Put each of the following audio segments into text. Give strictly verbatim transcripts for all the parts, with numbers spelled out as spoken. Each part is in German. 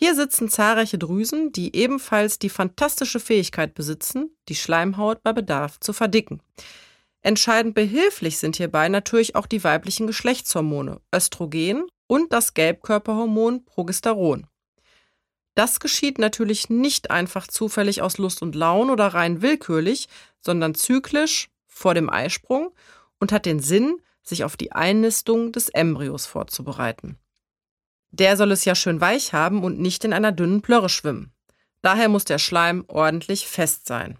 Hier sitzen zahlreiche Drüsen, die ebenfalls die fantastische Fähigkeit besitzen, die Schleimhaut bei Bedarf zu verdicken. Entscheidend behilflich sind hierbei natürlich auch die weiblichen Geschlechtshormone Östrogen und das Gelbkörperhormon Progesteron. Das geschieht natürlich nicht einfach zufällig aus Lust und Laune oder rein willkürlich, sondern zyklisch vor dem Eisprung und hat den Sinn, sich auf die Einnistung des Embryos vorzubereiten. Der soll es ja schön weich haben und nicht in einer dünnen Plörre schwimmen. Daher muss der Schleim ordentlich fest sein.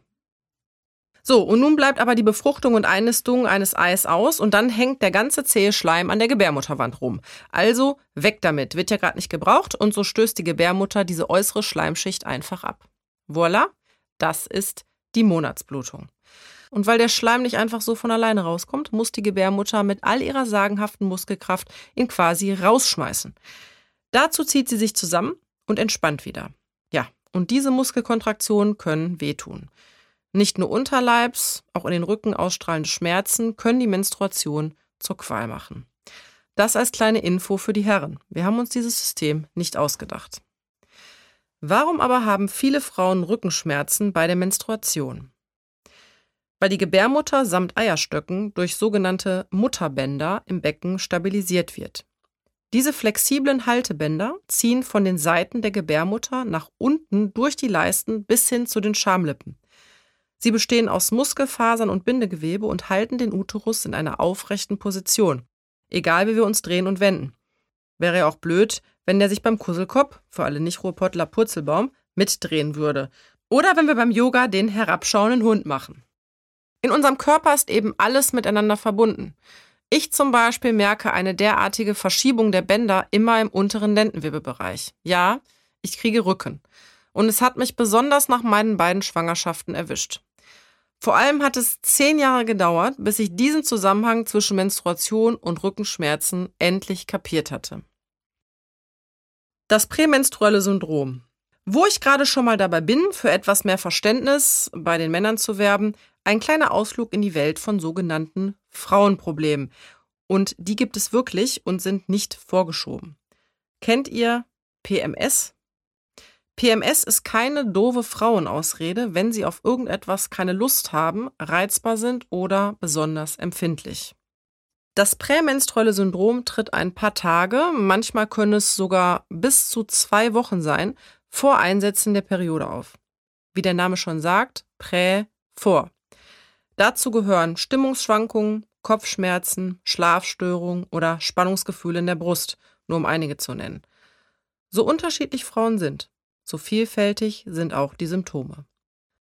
So, und nun bleibt aber die Befruchtung und Einnistung eines Eis aus und dann hängt der ganze zähe Schleim an der Gebärmutterwand rum. Also weg damit, wird ja gerade nicht gebraucht und so stößt die Gebärmutter diese äußere Schleimschicht einfach ab. Voilà, das ist die Monatsblutung. Und weil der Schleim nicht einfach so von alleine rauskommt, muss die Gebärmutter mit all ihrer sagenhaften Muskelkraft ihn quasi rausschmeißen. Dazu zieht sie sich zusammen und entspannt wieder. Ja, und diese Muskelkontraktionen können wehtun. Nicht nur unterleibs, auch in den Rücken ausstrahlende Schmerzen können die Menstruation zur Qual machen. Das als kleine Info für die Herren. Wir haben uns dieses System nicht ausgedacht. Warum aber haben viele Frauen Rückenschmerzen bei der Menstruation? Weil die Gebärmutter samt Eierstöcken durch sogenannte Mutterbänder im Becken stabilisiert wird. Diese flexiblen Haltebänder ziehen von den Seiten der Gebärmutter nach unten durch die Leisten bis hin zu den Schamlippen. Sie bestehen aus Muskelfasern und Bindegewebe und halten den Uterus in einer aufrechten Position, egal wie wir uns drehen und wenden. Wäre ja auch blöd, wenn der sich beim Kusselkopf, für alle Nicht-Ruhrpottler Purzelbaum, mitdrehen würde. Oder wenn wir beim Yoga den herabschauenden Hund machen. In unserem Körper ist eben alles miteinander verbunden. Ich zum Beispiel merke eine derartige Verschiebung der Bänder immer im unteren Lendenwirbelbereich. Ja, ich kriege Rücken. Und es hat mich besonders nach meinen beiden Schwangerschaften erwischt. Vor allem hat es zehn Jahre gedauert, bis ich diesen Zusammenhang zwischen Menstruation und Rückenschmerzen endlich kapiert hatte. Das prämenstruelle Syndrom. Wo ich gerade schon mal dabei bin, für etwas mehr Verständnis bei den Männern zu werben, ein kleiner Ausflug in die Welt von sogenannten Frauenproblemen. Und die gibt es wirklich und sind nicht vorgeschoben. Kennt ihr P M S? P M S ist keine doofe Frauenausrede, wenn sie auf irgendetwas keine Lust haben, reizbar sind oder besonders empfindlich. Das prämenstruelle Syndrom tritt ein paar Tage, manchmal können es sogar bis zu zwei Wochen sein, vor Einsetzen der Periode auf. Wie der Name schon sagt, prä, vor. Dazu gehören Stimmungsschwankungen, Kopfschmerzen, Schlafstörungen oder Spannungsgefühle in der Brust, nur um einige zu nennen. So unterschiedlich Frauen sind, so vielfältig sind auch die Symptome.